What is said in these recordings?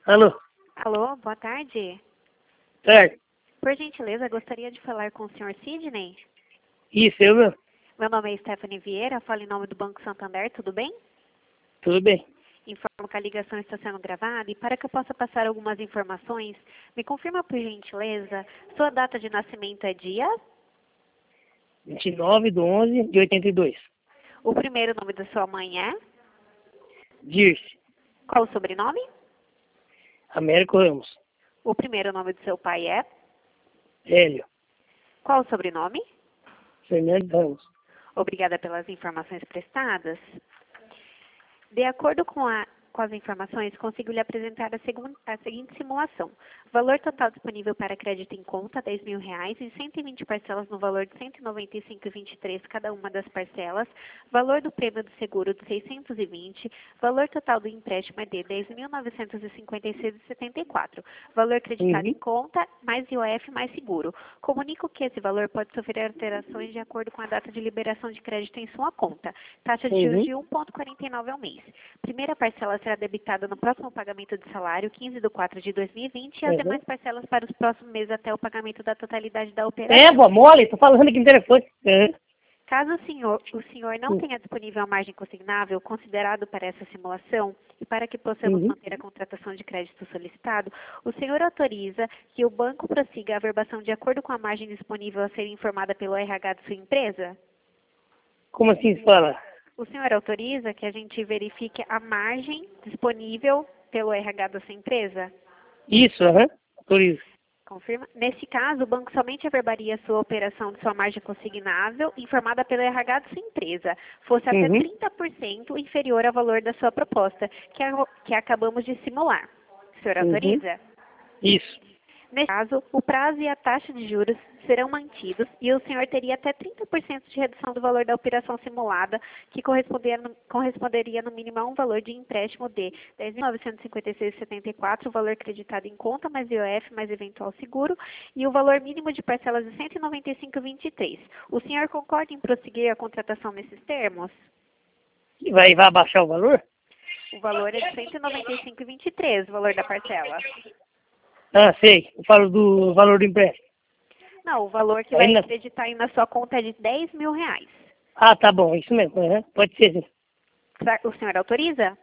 Alô? Alô, boa tarde. Certo. Por gentileza, gostaria de falar com o senhor Sidney. Isso, eu mesmo. Meu nome é Stephanie Vieira, falo em nome do Banco Santander, tudo bem? Tudo bem. Informo que a ligação está sendo gravada e para que eu possa passar algumas informações, me confirma por gentileza, sua data de nascimento é dia? 29/11/82. O primeiro nome da sua mãe é? Dirce. Qual o sobrenome? Américo Ramos. O primeiro nome do seu pai é? Hélio. Qual o sobrenome? Fernando Ramos. Obrigada pelas informações prestadas. De acordo com as informações, consigo lhe apresentar a seguinte simulação. Valor total disponível para crédito em conta, R$ 10.000 e 120 parcelas no valor de R$ 195,23 cada uma das parcelas. Valor do prêmio do seguro de 620. Valor total do empréstimo é de R$ 10.956,74. Valor creditado em conta, mais IOF, mais seguro. Comunico que esse valor pode sofrer alterações de acordo com a data de liberação de crédito em sua conta. Taxa de juros de 1,49 ao mês. Primeira parcela será debitada no próximo pagamento de salário, 15/4/2020, e as demais parcelas para os próximos meses até o pagamento da totalidade da operação. Vó mole, tô falando aqui no telefone. Caso o senhor não tenha disponível a margem consignável considerado para essa simulação e para que possamos manter a contratação de crédito solicitado, o senhor autoriza que o banco prossiga a averbação de acordo com a margem disponível a ser informada pelo RH de sua empresa? Como assim se fala? O senhor autoriza que a gente verifique a margem disponível pelo RH da sua empresa? Isso, autorizo. Confirma. Nesse caso, o banco somente averbaria a sua operação de sua margem consignável informada pelo RH da sua empresa, fosse até 30% inferior ao valor da sua proposta, que acabamos de simular. O senhor autoriza? Isso. Nesse caso, o prazo e a taxa de juros serão mantidos e o senhor teria até 30% de redução do valor da operação simulada, que corresponderia no mínimo a um valor de empréstimo de R$ 10.956,74, o valor creditado em conta, mais IOF, mais eventual seguro, e o valor mínimo de parcelas de R$ 195,23. O senhor concorda em prosseguir a contratação nesses termos? E vai abaixar o valor? O valor é de R$ 195,23, o valor da parcela. Ah, sei. Eu falo do valor do empréstimo. Não, o valor que vai acreditar aí na sua conta é de R$ 10.000. Ah, tá bom. Isso mesmo. Pode ser, sim. O senhor autoriza?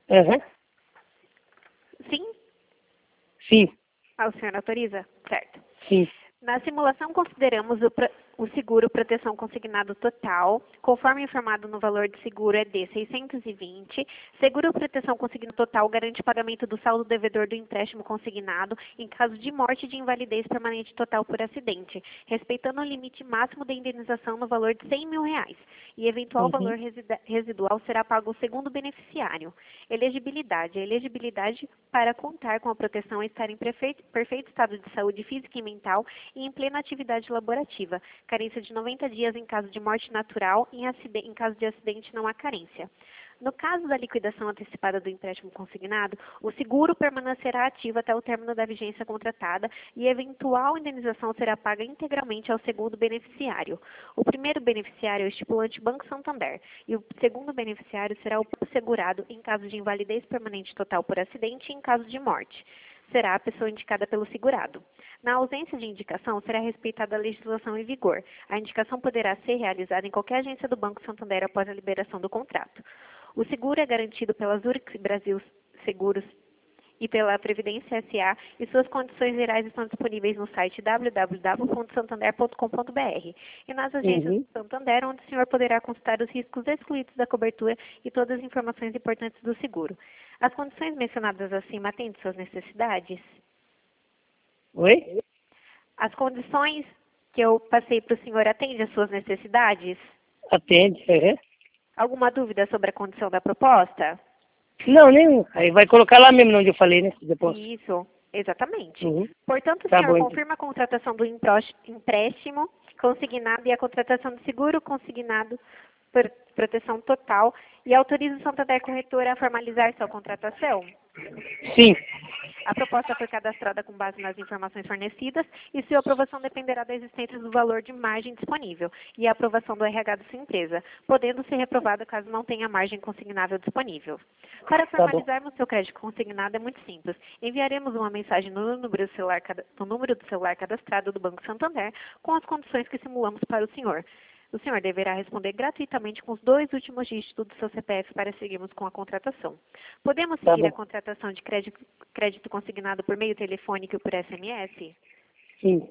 Sim? Sim. Ah, o senhor autoriza? Certo. Sim. Na simulação, consideramos o seguro proteção consignado total, conforme informado no valor de seguro é de 620. Seguro proteção consignado total garante o pagamento do saldo devedor do empréstimo consignado em caso de morte e de invalidez permanente total por acidente, respeitando o limite máximo de indenização no valor de R$ 100.000. E eventual valor residual será pago ao segundo beneficiário. Elegibilidade. A elegibilidade para contar com a proteção é estar em perfeito estado de saúde física e mental e em plena atividade laborativa. Carência de 90 dias em caso de morte natural, em caso de acidente não há carência. No caso da liquidação antecipada do empréstimo consignado, o seguro permanecerá ativo até o término da vigência contratada e eventual indenização será paga integralmente ao segundo beneficiário. O primeiro beneficiário é o estipulante Banco Santander e o segundo beneficiário será o segurado em caso de invalidez permanente total por acidente e em caso de morte. Será a pessoa indicada pelo segurado. Na ausência de indicação, será respeitada a legislação em vigor. A indicação poderá ser realizada em qualquer agência do Banco Santander após a liberação do contrato. O seguro é garantido pela Zurich Brasil Seguros e pela Previdência S.A. e suas condições gerais estão disponíveis no site www.santander.com.br e nas agências do Santander, onde o senhor poderá consultar os riscos excluídos da cobertura e todas as informações importantes do seguro. As condições mencionadas acima atendem suas necessidades? Oi? As condições que eu passei para o senhor atendem às suas necessidades? Atende, Alguma dúvida sobre a condição da proposta? Não, nenhum. Aí vai colocar lá mesmo onde eu falei, né? Depois. Isso, exatamente. Portanto, o Tá senhor bom, confirma a contratação do empréstimo consignado e a contratação do seguro consignado por proteção total e autoriza o Santander Corretora a formalizar sua contratação? Sim. A proposta foi cadastrada com base nas informações fornecidas e sua aprovação dependerá da existência do valor de margem disponível e a aprovação do RH da sua empresa, podendo ser reprovada caso não tenha margem consignável disponível. Para formalizarmos seu crédito consignado é muito simples. Enviaremos uma mensagem no número do celular cadastrado do Banco Santander com as condições que simulamos para o senhor. O senhor deverá responder gratuitamente com os 2 últimos dígitos do seu CPF para seguirmos com a contratação. Podemos seguir a contratação de crédito consignado por meio telefônico e por SMS? Sim.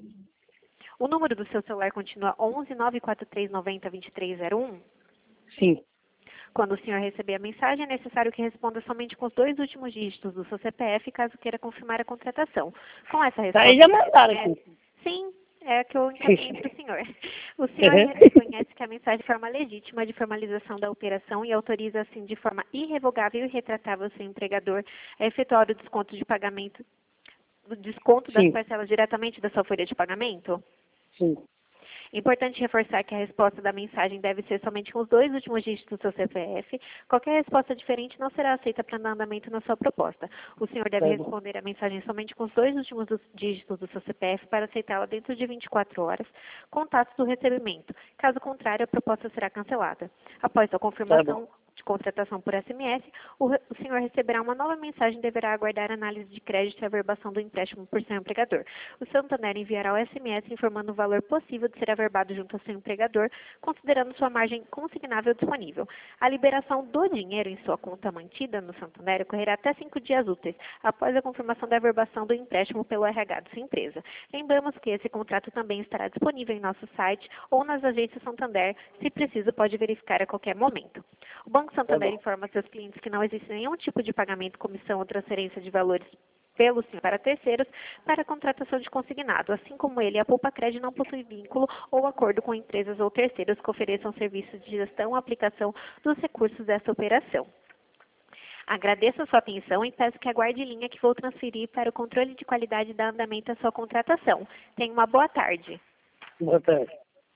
O número do seu celular continua 11 943 90 2301? Sim. Quando o senhor receber a mensagem, é necessário que responda somente com os 2 últimos dígitos do seu CPF, caso queira confirmar a contratação. Com essa resposta... Aí já mandaram aqui. Sim, é a que eu encaminhei para o senhor. O senhor reconhece que a mensagem é forma legítima de formalização da operação e autoriza, assim, de forma irrevogável e retratável seu empregador a efetuar o desconto de pagamento, o desconto das parcelas diretamente da sua folha de pagamento? Sim. Importante reforçar que a resposta da mensagem deve ser somente com os 2 últimos dígitos do seu CPF. Qualquer resposta diferente não será aceita para dar andamento na sua proposta. O senhor deve responder a mensagem somente com os 2 últimos dígitos do seu CPF para aceitá-la dentro de 24 horas, contatos do recebimento. Caso contrário, a proposta será cancelada. Após a confirmação de contratação por SMS, o senhor receberá uma nova mensagem e deverá aguardar análise de crédito e averbação do empréstimo por seu empregador. O Santander enviará o SMS informando o valor possível de ser averbado junto ao seu empregador, considerando sua margem consignável disponível. A liberação do dinheiro em sua conta mantida no Santander ocorrerá até 5 dias úteis, após a confirmação da averbação do empréstimo pelo RH de sua empresa. Lembramos que esse contrato também estará disponível em nosso site ou nas agências Santander, se preciso pode verificar a qualquer momento. O Banco Santander informa seus clientes que não existe nenhum tipo de pagamento, comissão ou transferência de valores pelo senhor para terceiros para a contratação de consignado. Assim como ele, a Poupa Cred não possui vínculo ou acordo com empresas ou terceiros que ofereçam serviços de gestão ou aplicação dos recursos dessa operação. Agradeço a sua atenção e peço que aguarde linha que vou transferir para o controle de qualidade da andamento da sua contratação. Tenha uma boa tarde. Boa tarde.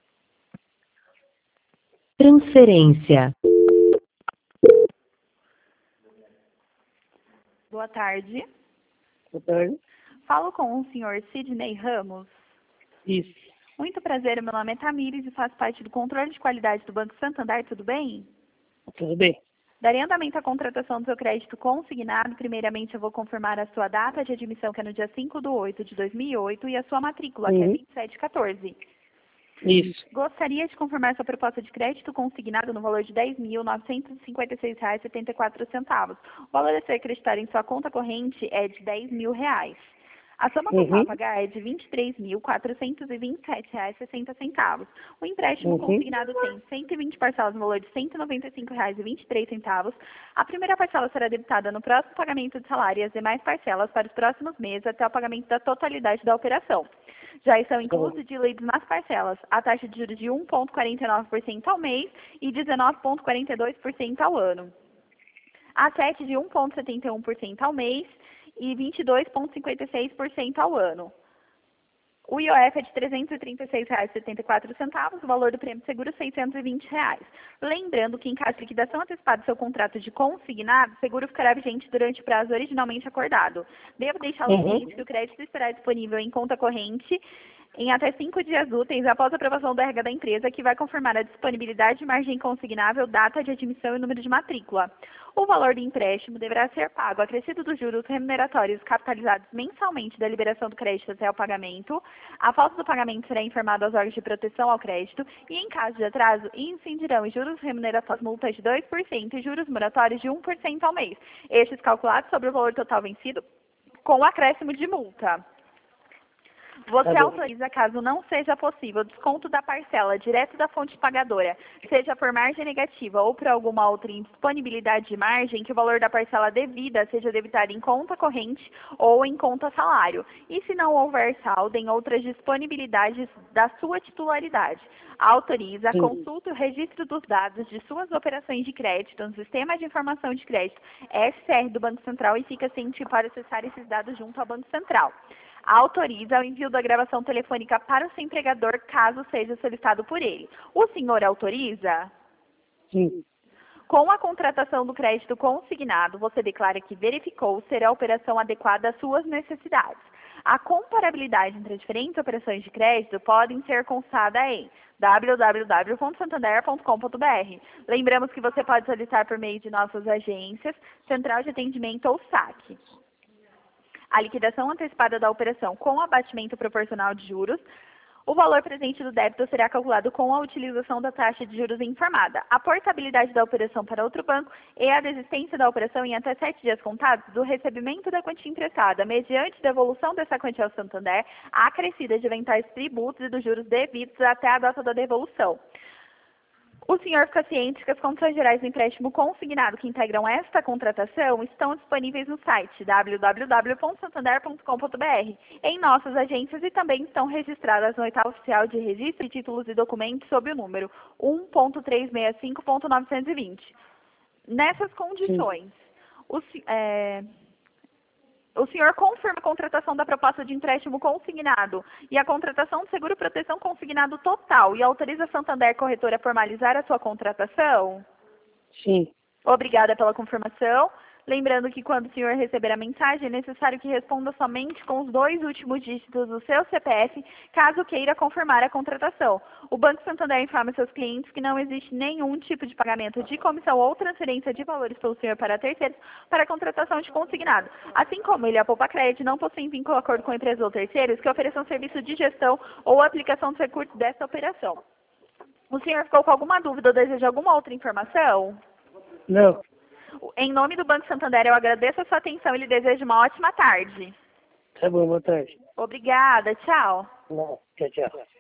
Transferência. Boa tarde. Boa tarde. Falo com o senhor Sidney Ramos. Isso. Muito prazer, meu nome é Tamires e faço parte do controle de qualidade do Banco Santander, tudo bem? Tudo bem. Darei andamento à contratação do seu crédito consignado. Primeiramente, eu vou confirmar a sua data de admissão, que é no dia 5/8/2008, e a sua matrícula, que é 2714. Isso. Gostaria de confirmar sua proposta de crédito consignado no valor de R$ 10.956,74. O valor a ser acreditado em sua conta corrente é de R$ 10.000. A soma total a pagar é de R$ 23.427,60. O empréstimo consignado tem 120 parcelas no valor de R$ 195,23. A primeira parcela será debitada no próximo pagamento de salário e as demais parcelas para os próximos meses até o pagamento da totalidade da operação. Já estão inclusos diluídos nas parcelas a taxa de juros de 1,49% ao mês e 19,42% ao ano. A TET de 1,71% ao mês e 22,56% ao ano. O IOF é de R$ 336,74, o valor do prêmio de seguro R$ 620. Lembrando que, em caso de liquidação antecipada do seu contrato de consignado, o seguro ficará vigente durante o prazo originalmente acordado. Devo deixar o cliente que o crédito estará disponível em conta corrente em até 5 dias úteis após a aprovação do RH da empresa, que vai confirmar a disponibilidade de margem consignável, data de admissão e número de matrícula. O valor do empréstimo deverá ser pago acrescido dos juros remuneratórios capitalizados mensalmente da liberação do crédito até o pagamento. A falta do pagamento será informado aos órgãos de proteção ao crédito e, em caso de atraso, incidirão em juros remuneratórios multas de 2% e juros moratórios de 1% ao mês. Estes calculados sobre o valor total vencido com o acréscimo de multa. Você autoriza, caso não seja possível, desconto da parcela direto da fonte pagadora, seja por margem negativa ou por alguma outra indisponibilidade de margem, que o valor da parcela devida seja debitado em conta corrente ou em conta salário, e se não houver saldo em outras disponibilidades da sua titularidade. Autoriza, consulta o registro dos dados de suas operações de crédito no Sistema de Informação de Crédito, SCR do Banco Central, e fica ciente para acessar esses dados junto ao Banco Central. Autoriza o envio da gravação telefônica para o seu empregador, caso seja solicitado por ele. O senhor autoriza? Sim. Com a contratação do crédito consignado, você declara que verificou ser a operação adequada às suas necessidades. A comparabilidade entre as diferentes operações de crédito podem ser consultada em www.santander.com.br. Lembramos que você pode solicitar por meio de nossas agências, Central de Atendimento ou SAC. A liquidação antecipada da operação com abatimento proporcional de juros. O valor presente do débito será calculado com a utilização da taxa de juros informada. A portabilidade da operação para outro banco e a desistência da operação em até 7 dias contados do recebimento da quantia emprestada, mediante devolução dessa quantia ao Santander, acrescida de eventuais tributos e dos juros devidos até a data da devolução. O senhor fica ciente que as condições gerais do empréstimo consignado que integram esta contratação estão disponíveis no site www.santander.com.br, em nossas agências e também estão registradas no edital oficial de registro de títulos e documentos sob o número 1.365.920. Nessas condições, o senhor confirma a contratação da proposta de empréstimo consignado e a contratação do seguro-proteção consignado total e autoriza a Santander Corretora a formalizar a sua contratação? Sim. Obrigada pela confirmação. Lembrando que quando o senhor receber a mensagem, é necessário que responda somente com os 2 últimos dígitos do seu CPF, caso queira confirmar a contratação. O Banco Santander informa seus clientes que não existe nenhum tipo de pagamento de comissão ou transferência de valores pelo senhor para terceiros para a contratação de consignado. Assim como ele e a Poupa Crédito não possuem vínculo ou acordo com empresas ou terceiros que ofereçam serviço de gestão ou aplicação dos recursos dessa operação. O senhor ficou com alguma dúvida ou deseja alguma outra informação? Não. Em nome do Banco Santander, eu agradeço a sua atenção e lhe desejo uma ótima tarde. Tá bom, boa tarde. Obrigada, tchau. Não, tchau, tchau.